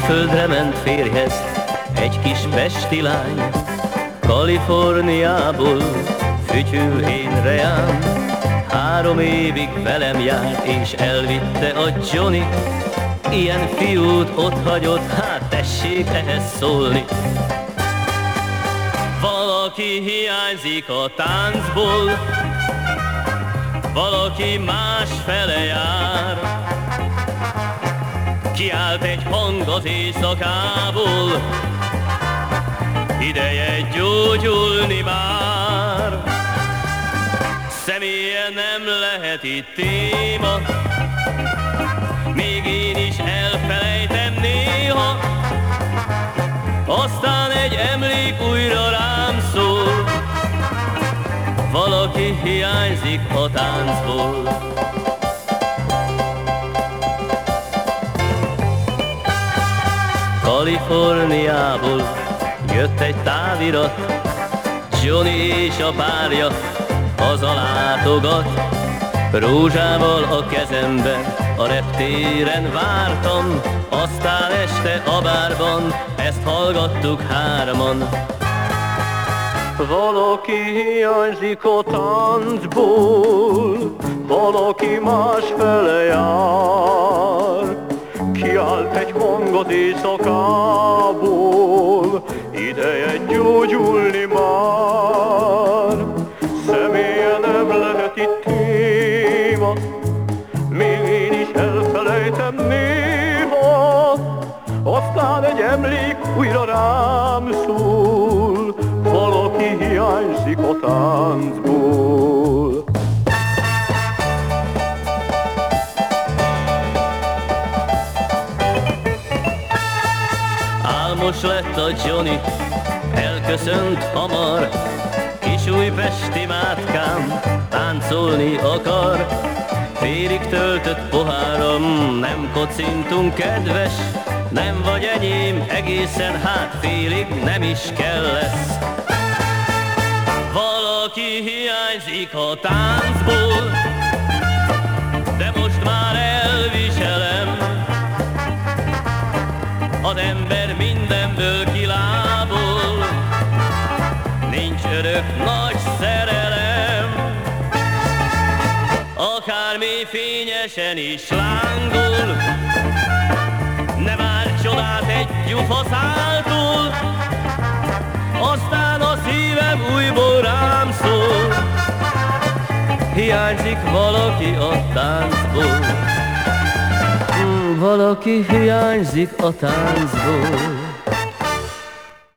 Külföldre ment férjhez egy kis pesti lány, Kaliforniából fütyül én reám. 3 évig velem járt és elvitte a Johnny. Ilyen fiút ott hagyott, hát tessék ehhez szólni. Valaki hiányzik a táncból, valaki más fele jár. Kiállt egy hang az éjszakából, ideje gyógyulni már. Személye nem lehet itt téma, még én is elfelejtem néha. Aztán egy emlék újra rám szól, valaki hiányzik a táncból. Kaliforniából jött egy távirat, Johnny és a párja hazalátogat. Rózsával a kezemben a reptéren vártam, aztán este a bárban ezt hallgattuk 3-an. Valaki hiányzik a táncból, valaki másfele jár. Kiállt egy hang az éjszakából, ideje gyógyulni már. Személye nem lehet itt téma, még én is elfelejtem néha. Aztán egy emlék újra rám szól, valaki hiányzik a táncból. Álmos lett a Johnny, elköszönt hamar. Kis újpesti mátkám táncolni akar. Félig töltött poháram, nem kocintunk kedves. Nem vagy enyém egészen, hát félig nem is kell lesz. Valaki hiányzik a táncból, de most már elviselem. Az ember mindenből kilábol, nincs örök nagy szerelem. Akármi fényesen is lángol, ne várj csodát egy gyufaszáltól. Aztán a szívem újból rám szól, hiányzik valaki a táncból. Valaki hiányzik a táncból.